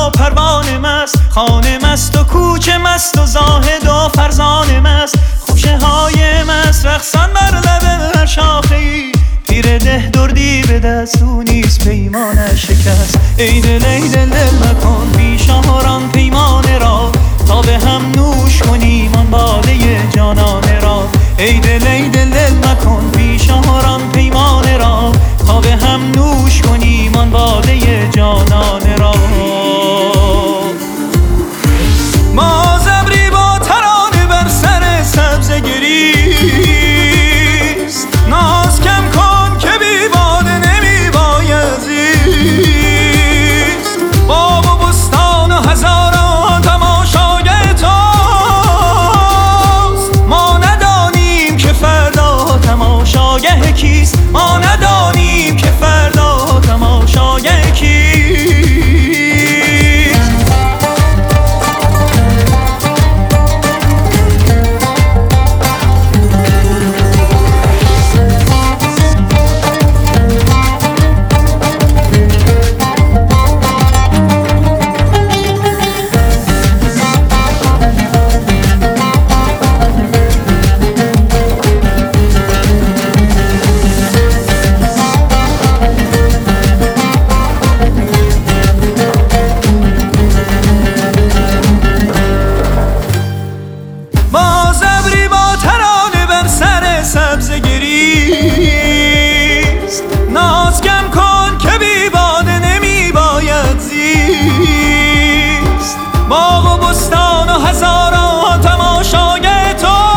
و پروانه مست، خانه مست و کوچه مست و زاهد و فرزانه مست. خوشه های مست رقصان بر لب هر شاخه‌ای، پیر ده دردی به دست او نیست پیمانش شکست. ای دل ای دل دل مکن بی شماران پیمانه را، تا به هم نوش کنیم آن باده جانانه را. ای دل ای دل دل مکن بی شماران پیمانه را، تا به هم نوش کنیم آن باده جانانه را. ما زبری با ترانه بر سر سبزه گریست، ناز کم کن که بی باده نمی باید زیست. باغ و بستان و هزاران تماشای توست، ما ندانیم که فردا تماشای کیست. ما ندانیم که فردا تماشای کیست. ناز کم کن که بی باده نمی باید زیست. باغ و بستان و هزاران تماشای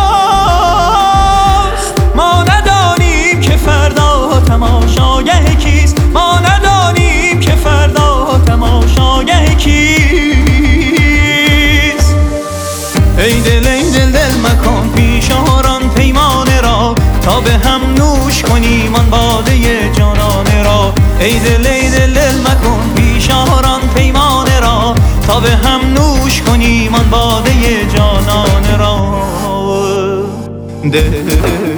توست، ما ندانیم که فردا تماشای کیست. ما ندانیم که فردا تماشای کیست. ای دل ای دل دل مکن پیشاران پیمانه را، تا به هم نوش کنیم آن باده جانانه را. ای دل ای دل دل مکن بیشاران پیمانه را، تا به هم نوش کنیم آن باده جانانه را.